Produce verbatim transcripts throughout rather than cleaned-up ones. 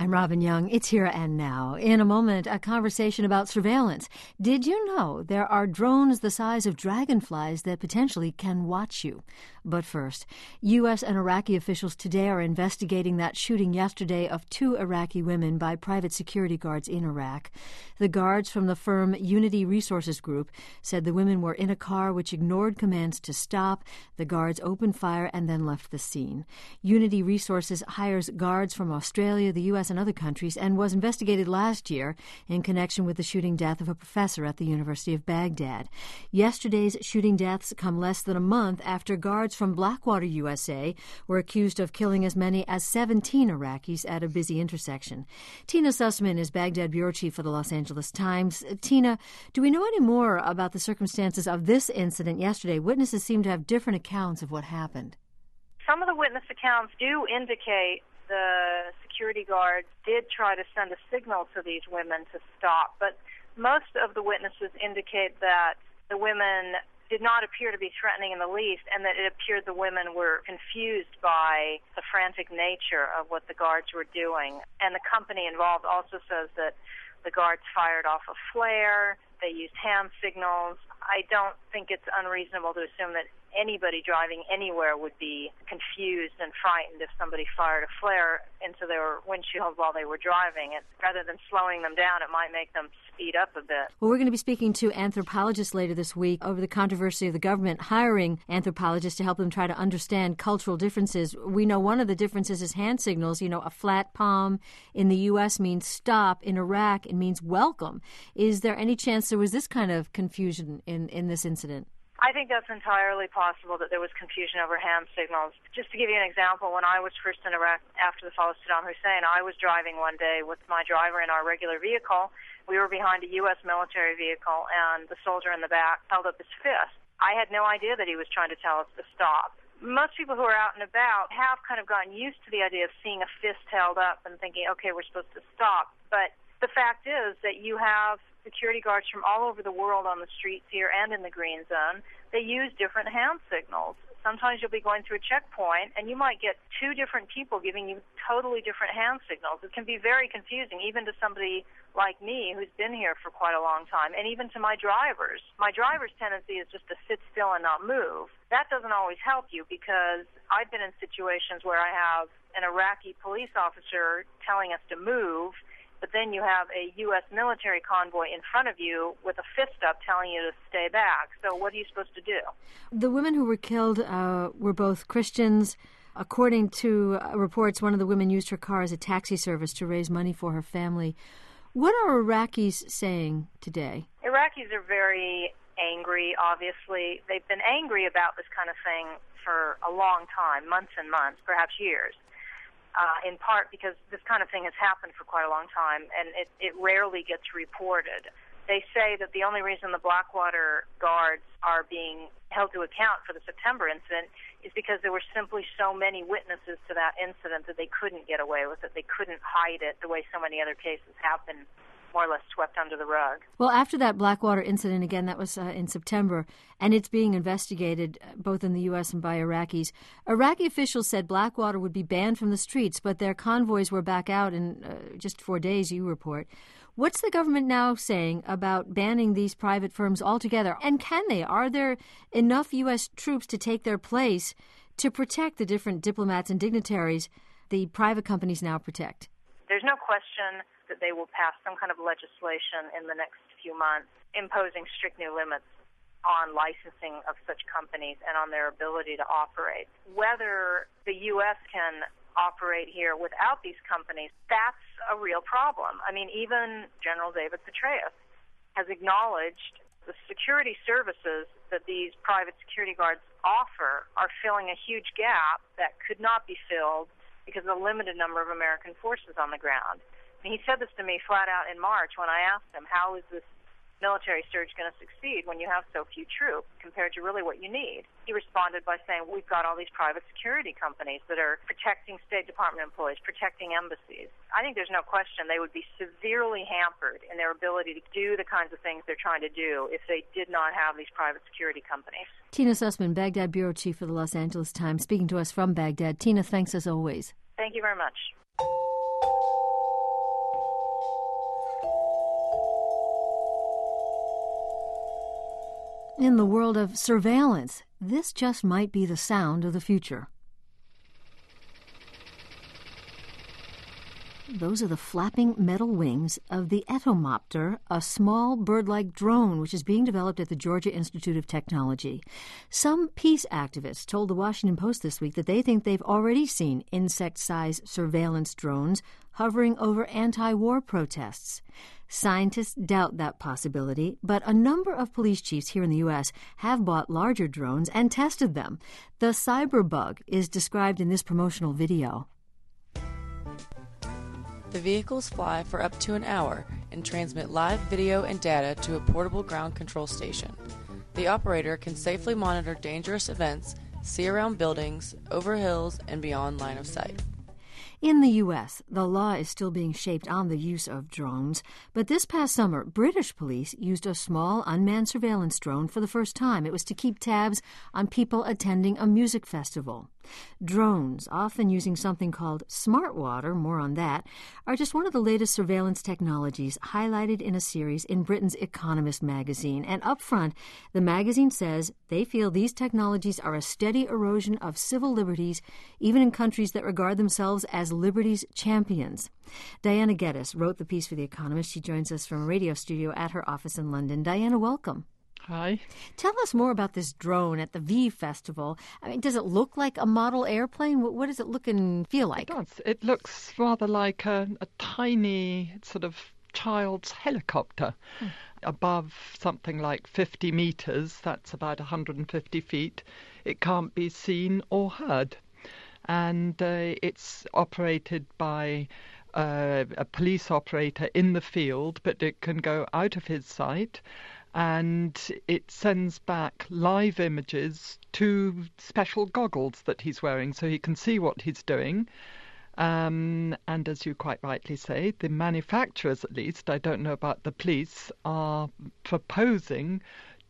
I'm Robin Young. It's Here and Now. In a moment, a conversation about surveillance. Did you know there are drones the size of dragonflies that potentially can watch you? But first, U S and Iraqi officials today are investigating that shooting yesterday of two Iraqi women by private security guards in Iraq. The guards from the firm Unity Resources Group said the women were in a car which ignored commands to stop. The guards opened fire and then left the scene. Unity Resources hires guards from Australia, the U S, and other countries, and was investigated last year in connection with the shooting death of a professor at the University of Baghdad. Yesterday's shooting deaths come less than a month after guards from Blackwater, U S A, were accused of killing as many as seventeen Iraqis at a busy intersection. Tina Sussman is Baghdad bureau chief for the Los Angeles Times. Tina, do we know any more about the circumstances of this incident yesterday? Witnesses seem to have different accounts of what happened. Some of the witness accounts do indicate the security guards did try to send a signal to these women to stop, but most of the witnesses indicate that the women did not appear to be threatening in the least, and that it appeared the women were confused by the frantic nature of what the guards were doing. And the company involved also says that the guards fired off a flare, they used hand signals. I don't think it's unreasonable to assume that anybody driving anywhere would be confused and frightened if somebody fired a flare into their windshield while they were driving. It, rather than slowing them down, it might make them speed up a bit. Well, we're going to be speaking to anthropologists later this week over the controversy of the government hiring anthropologists to help them try to understand cultural differences. We know one of the differences is hand signals. You know, a flat palm in the U S means stop. In Iraq, it means welcome. Is there any chance there was this kind of confusion in, in this incident? I think that's entirely possible that there was confusion over hand signals. Just to give you an example, when I was first in Iraq after the fall of Saddam Hussein, I was driving one day with my driver in our regular vehicle. We were behind a U S military vehicle, and the soldier in the back held up his fist. I had no idea that he was trying to tell us to stop. Most people who are out and about have kind of gotten used to the idea of seeing a fist held up and thinking, okay, we're supposed to stop. But the fact is that you have security guards from all over the world on the streets here and in the green zone. They use different hand signals. Sometimes you'll be going through a checkpoint and you might get two different people giving you totally different hand signals. It can be very confusing, even to somebody like me who's been here for quite a long time, and even to my drivers. My driver's tendency is just to sit still and not move. That doesn't always help you, because I've been in situations where I have an Iraqi police officer telling us to move, but then you have a U S military convoy in front of you with a fist up telling you to stay back. So what are you supposed to do? The women who were killed uh, were both Christians. According to uh, reports, one of the women used her car as a taxi service to raise money for her family. What are Iraqis saying today? Iraqis are very angry, obviously. They've been angry about this kind of thing for a long time, months and months, perhaps years. Uh, in part because this kind of thing has happened for quite a long time, and it, it rarely gets reported. They say that the only reason the Blackwater guards are being held to account for the September incident is because there were simply so many witnesses to that incident that they couldn't get away with it. They couldn't hide it the way so many other cases have been more or less swept under the rug. Well, after that Blackwater incident, again, that was uh, in September, and it's being investigated both in the U S and by Iraqis. Iraqi officials said Blackwater would be banned from the streets, but their convoys were back out in uh, just four days, you report. What's the government now saying about banning these private firms altogether? And can they? Are there enough U S troops to take their place to protect the different diplomats and dignitaries the private companies now protect? There's no question that they will pass some kind of legislation in the next few months imposing strict new limits on licensing of such companies and on their ability to operate. Whether the U S can operate here without these companies, that's a real problem. I mean, even General David Petraeus has acknowledged the security services that these private security guards offer are filling a huge gap that could not be filled because of the limited number of American forces on the ground. And he said this to me flat out in March when I asked him, how is this military surge going to succeed when you have so few troops compared to really what you need? He responded by saying, we've got all these private security companies that are protecting State Department employees, protecting embassies. I think there's no question they would be severely hampered in their ability to do the kinds of things they're trying to do if they did not have these private security companies. Tina Sussman, Baghdad bureau chief for the Los Angeles Times, speaking to us from Baghdad. Tina, thanks as always. Thank you very much. In the world of surveillance, this just might be the sound of the future. Those are the flapping metal wings of the Etomopter, a small bird-like drone which is being developed at the Georgia Institute of Technology. Some peace activists told the Washington Post this week that they think they've already seen insect-sized surveillance drones hovering over anti-war protests. Scientists doubt that possibility, but a number of police chiefs here in the U S have bought larger drones and tested them. The cyberbug is described in this promotional video. The vehicles fly for up to an hour and transmit live video and data to a portable ground control station. The operator can safely monitor dangerous events, see around buildings, over hills, and beyond line of sight. In the U S, the law is still being shaped on the use of drones, but this past summer, British police used a small unmanned surveillance drone for the first time. It was to keep tabs on people attending a music festival. Drones, often using something called smart water, more on that, are just one of the latest surveillance technologies highlighted in a series in Britain's Economist magazine. And up front, the magazine says they feel these technologies are a steady erosion of civil liberties, even in countries that regard themselves as liberty's champions. Diana Geddes wrote the piece for The Economist. She joins us from a radio studio at her office in London. Diana, welcome. Hi. Tell us more about this drone at the V Festival. I mean, does it look like a model airplane? What, what does it look and feel like? It does. It looks rather like a, a tiny sort of child's helicopter. Hmm. Above something like fifty meters, that's about one hundred fifty feet. It can't be seen or heard. And uh, it's operated by uh, a police operator in the field, but it can go out of his sight. And it sends back live images to special goggles that he's wearing so he can see what he's doing. Um, and as you quite rightly say, the manufacturers, at least, I don't know about the police, are proposing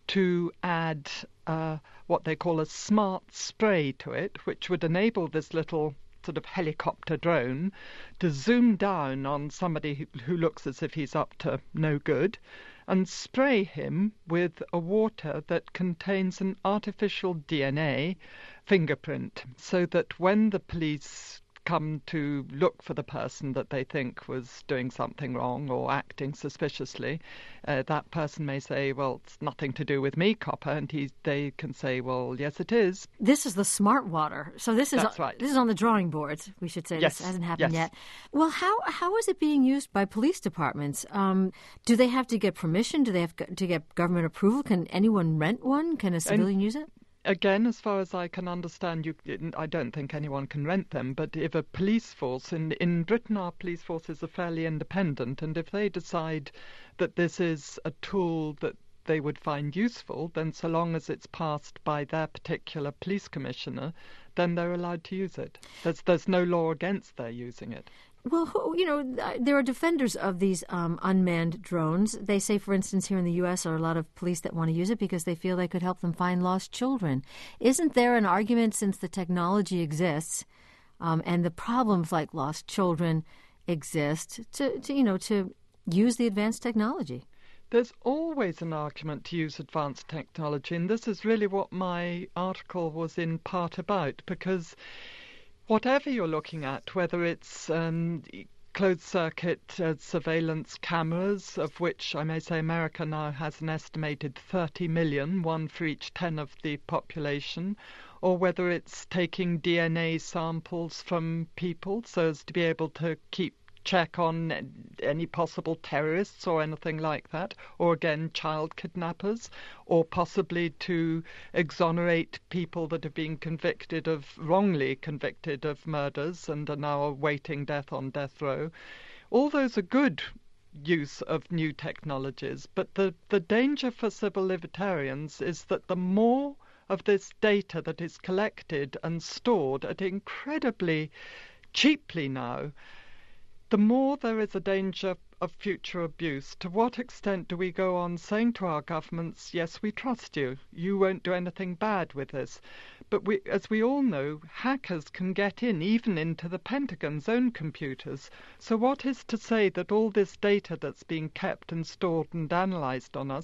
to add uh, what they call a smart spray to it, which would enable this little sort of helicopter drone to zoom down on somebody who, who looks as if he's up to no good and spray him with a water that contains an artificial D N A fingerprint, so that when the police come to look for the person that they think was doing something wrong or acting suspiciously, uh, that person may say, well, it's nothing to do with me, copper, and he, they can say, well, yes, it is. This is the smart water. So this is That's right. This is on the drawing boards, we should say. Yes. This hasn't happened yes. yet. Well, how how is it being used by police departments? Um, do they have to get permission? Do they have to get government approval? Can anyone rent one? Can a civilian and- use it? Again, as far as I can understand, you, I don't think anyone can rent them, but if a police force, in, in Britain our police forces are fairly independent, and if they decide that this is a tool that they would find useful, then so long as it's passed by their particular police commissioner, then they're allowed to use it. There's, there's no law against their using it. Well, you know, there are defenders of these um, unmanned drones. They say, for instance, here in the U S are a lot of police that want to use it because they feel they could help them find lost children. Isn't there an argument, since the technology exists um, and the problems like lost children exist, to, to, you know, to use the advanced technology? There's always an argument to use advanced technology, and this is really what my article was in part about, because whatever you're looking at, whether it's um, closed-circuit uh, surveillance cameras, of which I may say America now has an estimated thirty million, one for each ten of the population, or whether it's taking D N A samples from people so as to be able to keep check on any possible terrorists or anything like that, or again child kidnappers, or possibly to exonerate people that have been convicted of, wrongly convicted of murders and are now awaiting death on death row. All those are good use of new technologies, but the, the danger for civil libertarians is that the more of this data that is collected and stored at incredibly cheaply now, the more there is a danger of future abuse. To what extent do we go on saying to our governments, yes, we trust you, you won't do anything bad with this? But we, as we all know, hackers can get in, even into the Pentagon's own computers. So what is to say that all this data that's being kept and stored and analysed on us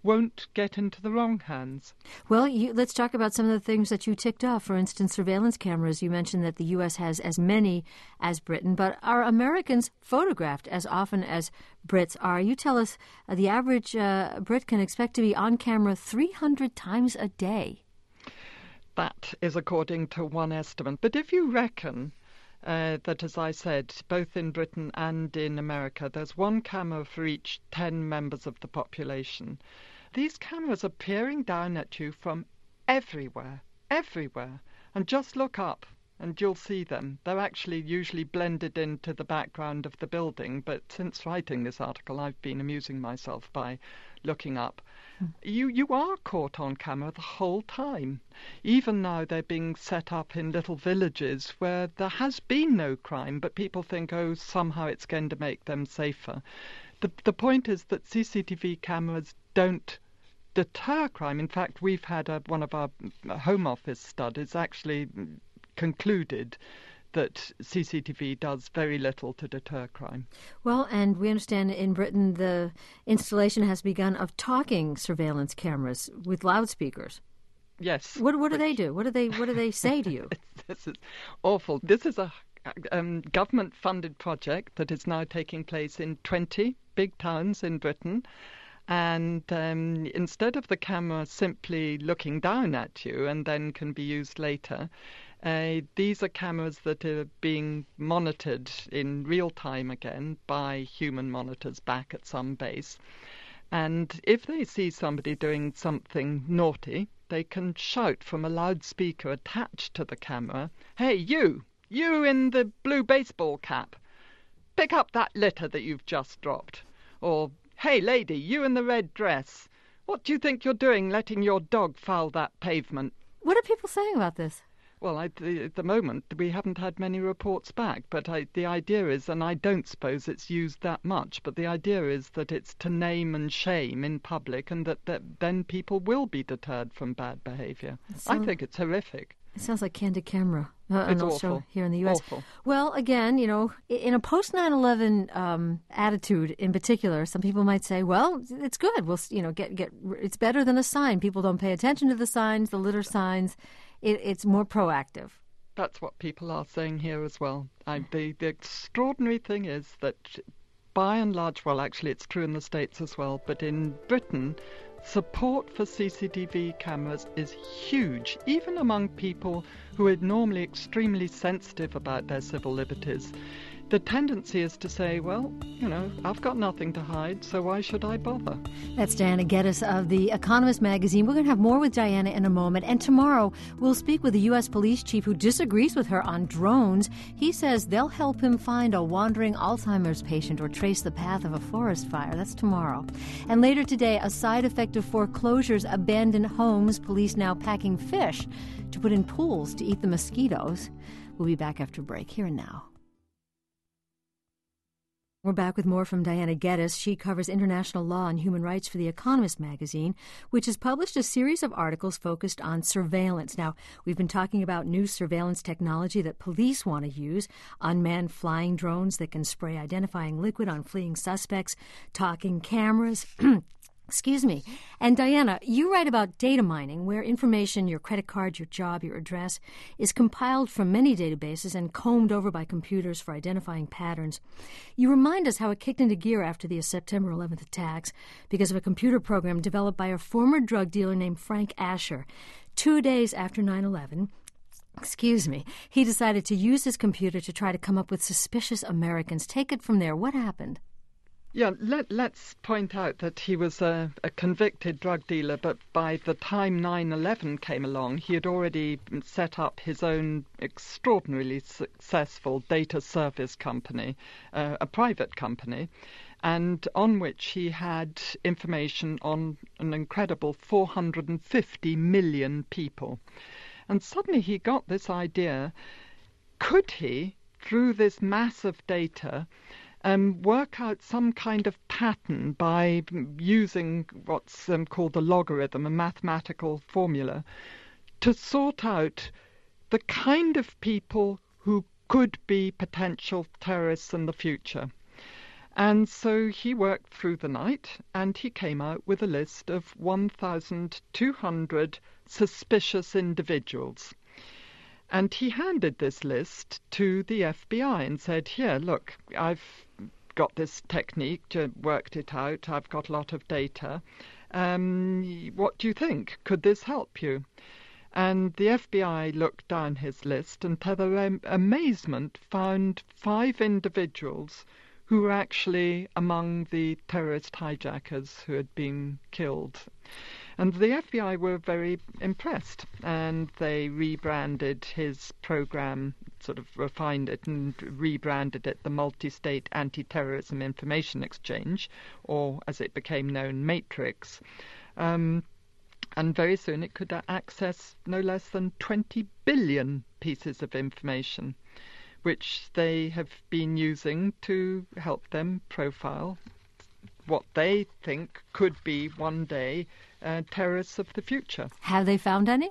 won't get into the wrong hands. Well, you, let's talk about some of the things that you ticked off. For instance, surveillance cameras. You mentioned that the U S has as many as Britain, but are Americans photographed as often as Brits are? You tell us uh, the average uh, Brit can expect to be on camera three hundred times a day. That is according to one estimate. But if you reckon uh, that, as I said, both in Britain and in America, there's one camera for each ten members of the population, these cameras are peering down at you from everywhere, everywhere. And just look up and you'll see them. They're actually usually blended into the background of the building, but since writing this article, I've been amusing myself by looking up. Mm. You you are caught on camera the whole time. Even now they're being set up in little villages where there has been no crime, but people think, oh, somehow it's going to make them safer. The, the point is that C C T V cameras don't deter crime. In fact, we've had a, one of our Home Office studies actually concluded that C C T V does very little to deter crime. Well, and we understand in Britain the installation has begun of talking surveillance cameras with loudspeakers. Yes. What what do which... they do? What do they what do they say to you? This is awful. This is a um, government-funded project that is now taking place in twenty big towns in Britain. And um, instead of the camera simply looking down at you and then can be used later, Uh, these are cameras that are being monitored in real time again by human monitors back at some base. And if they see somebody doing something naughty, they can shout from a loudspeaker attached to the camera, "Hey, you! You in the blue baseball cap! Pick up that litter that you've just dropped." Or, "Hey, lady, you in the red dress! What do you think you're doing letting your dog foul that pavement?" What are people saying about this? Well, I, the, at the moment, we haven't had many reports back, but I, the idea is, and I don't suppose it's used that much, but the idea is that it's to name and shame in public and that, that then people will be deterred from bad behaviour. Sounds, I think it's horrific. It sounds like candid camera. Uh, it's also awful. Here in the U S. Awful. Well, again, you know, in a post nine eleven um, attitude in particular, some people might say, well, it's good. We'll, you know, get get. It's better than a sign. People don't pay attention to the signs, the litter signs. It, it's more proactive. That's what people are saying here as well. I, the, the extraordinary thing is that by and large, well, actually it's true in the States as well, but in Britain, support for C C T V cameras is huge, even among people who are normally extremely sensitive about their civil liberties. The tendency is to say, well, you know, I've got nothing to hide, so why should I bother? That's Diana Geddes of The Economist magazine. We're going to have more with Diana in a moment. And tomorrow, we'll speak with the U S police chief who disagrees with her on drones. He says they'll help him find a wandering Alzheimer's patient or trace the path of a forest fire. That's tomorrow. And later today, a side effect of foreclosures, abandoned homes, police now packing fish to put in pools to eat the mosquitoes. We'll be back after break. Here and now. We're back with more from Diana Geddes. She covers international law and human rights for The Economist magazine, which has published a series of articles focused on surveillance. Now, we've been talking about new surveillance technology that police want to use, unmanned flying drones that can spray identifying liquid on fleeing suspects, talking cameras. Excuse me. And Diana, you write about data mining, where information, your credit card, your job, your address, is compiled from many databases and combed over by computers for identifying patterns. You remind us how it kicked into gear after the September eleventh attacks because of a computer program developed by a former drug dealer named Frank Asher. Two days after nine eleven, excuse me, he decided to use his computer to try to come up with suspicious Americans. Take it from there. What happened? Yeah, let, let's point out that he was a, a convicted drug dealer, but by the time nine eleven came along, he had already set up his own extraordinarily successful data service company, uh, a private company, and on which he had information on an incredible four hundred fifty million people. And suddenly he got this idea, could he, through this mass of data, Um, work out some kind of pattern by using what's um, called the logarithm, a mathematical formula, to sort out the kind of people who could be potential terrorists in the future. And so he worked through the night, and he came out with a list of one thousand two hundred suspicious individuals. And he handed this list to the F B I and said, here, look, I've got this technique, worked it out, I've got a lot of data. Um, what do you think? Could this help you? And the F B I looked down his list and, to their am- amazement, found five individuals who were actually among the terrorist hijackers who had been killed. And the F B I were very impressed, and they rebranded his program, sort of refined it and rebranded it the Multi-State Anti-Terrorism Information Exchange, or as it became known, Matrix. Um, and very soon it could access no less than twenty billion pieces of information, which they have been using to help them profile what they think could be one day uh, terrorists of the future. Have they found any?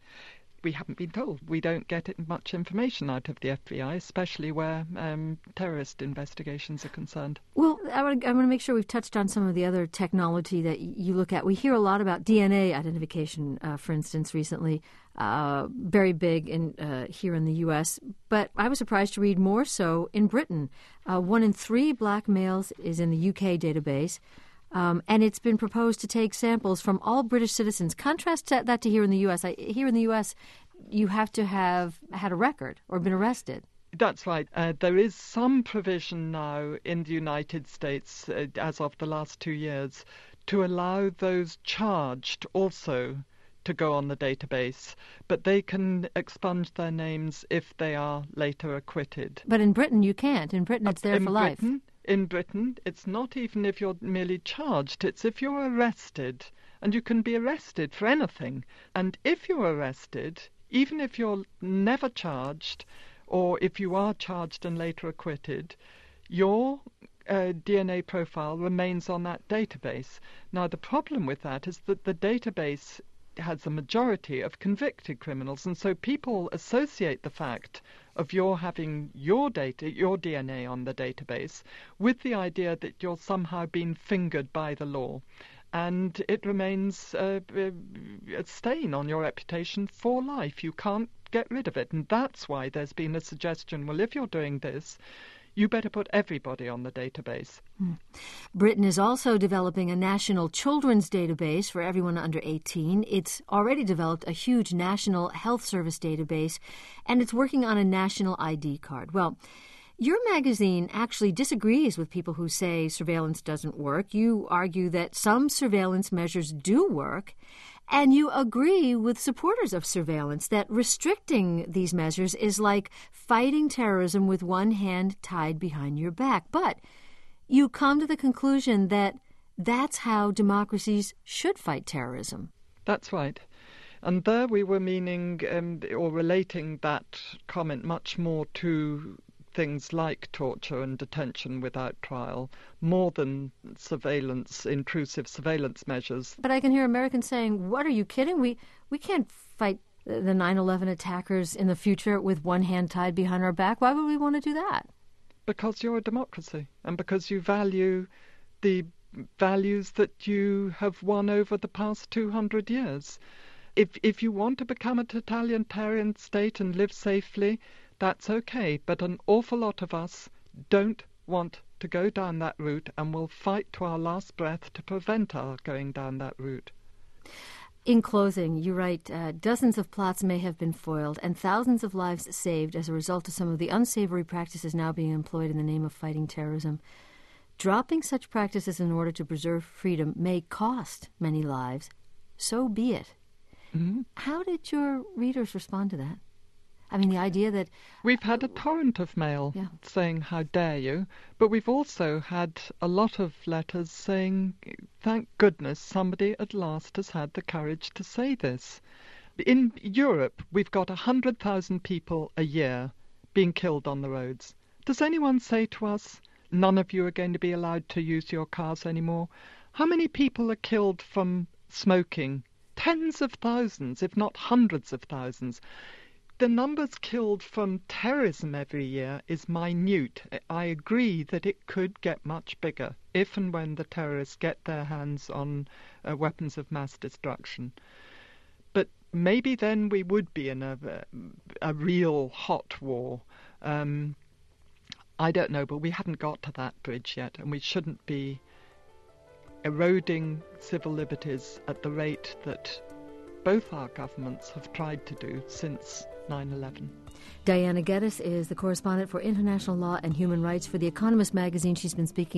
We haven't been told. We don't get it, much information out of the F B I, especially where um, terrorist investigations are concerned. Well, I want, to, I want to make sure we've touched on some of the other technology that y- you look at. We hear a lot about D N A identification, uh, for instance, recently, uh, very big in uh, here in the U S, but I was surprised to read more so in Britain. Uh, one in three black males is in the U K database. Um, and it's been proposed to take samples from all British citizens. Contrast that to here in the U S. I, here in the U S, you have to have had a record or been arrested. That's right. Uh, there is some provision now in the United States, uh, as of the last two years, to allow those charged also to go on the database, but they can expunge their names if they are later acquitted. But in Britain, you can't. In Britain, it's there in for life. Britain, In Britain, it's not even if you're merely charged, it's if you're arrested, and you can be arrested for anything. And if you're arrested, even if you're never charged, or if you are charged and later acquitted, your uh, D N A profile remains on that database. Now, the problem with that is that the database has a majority of convicted criminals, and so people associate the fact of your having your data, your D N A on the database, with the idea that you're somehow being fingered by the law, and it remains uh, a stain on your reputation for life. You can't get rid of it, and that's why there's been a suggestion, well, if you're doing this, you better put everybody on the database. Hmm. Britain is also developing a national children's database for everyone under eighteen. It's already developed a huge national health service database, and it's working on a national I D card. Well, your magazine actually disagrees with people who say surveillance doesn't work. You argue that some surveillance measures do work, and you agree with supporters of surveillance that restricting these measures is like fighting terrorism with one hand tied behind your back. But you come to the conclusion that that's how democracies should fight terrorism. That's right. And there we were meaning um, or relating that comment much more to things like torture and detention without trial, more than surveillance, intrusive surveillance measures. But I can hear Americans saying, what, are you kidding? We we can't fight the nine eleven attackers in the future with one hand tied behind our back. Why would we want to do that? Because you're a democracy, and because you value the values that you have won over the past two hundred years. If if you want to become a totalitarian state and live safely, that's okay, but an awful lot of us don't want to go down that route, and will fight to our last breath to prevent our going down that route. In closing, you write, uh, dozens of plots may have been foiled and thousands of lives saved as a result of some of the unsavory practices now being employed in the name of fighting terrorism. Dropping such practices in order to preserve freedom may cost many lives. So be it. Mm-hmm. How did your readers respond to that? I mean, the idea that... We've had a torrent of mail yeah. saying, how dare you, but we've also had a lot of letters saying, thank goodness somebody at last has had the courage to say this. In Europe, we've got one hundred thousand people a year being killed on the roads. Does anyone say to us, none of you are going to be allowed to use your cars anymore? How many people are killed from smoking? Tens of thousands, if not hundreds of thousands. the numbers killed from terrorism every year is minute. I agree that it could get much bigger if and when the terrorists get their hands on uh, weapons of mass destruction. But maybe then we would be in a, a real hot war. Um, I don't know, but we haven't got to that bridge yet, and we shouldn't be eroding civil liberties at the rate that both our governments have tried to do since nine eleven. Diana Geddes is the correspondent for international law and human rights for The Economist magazine. She's been speaking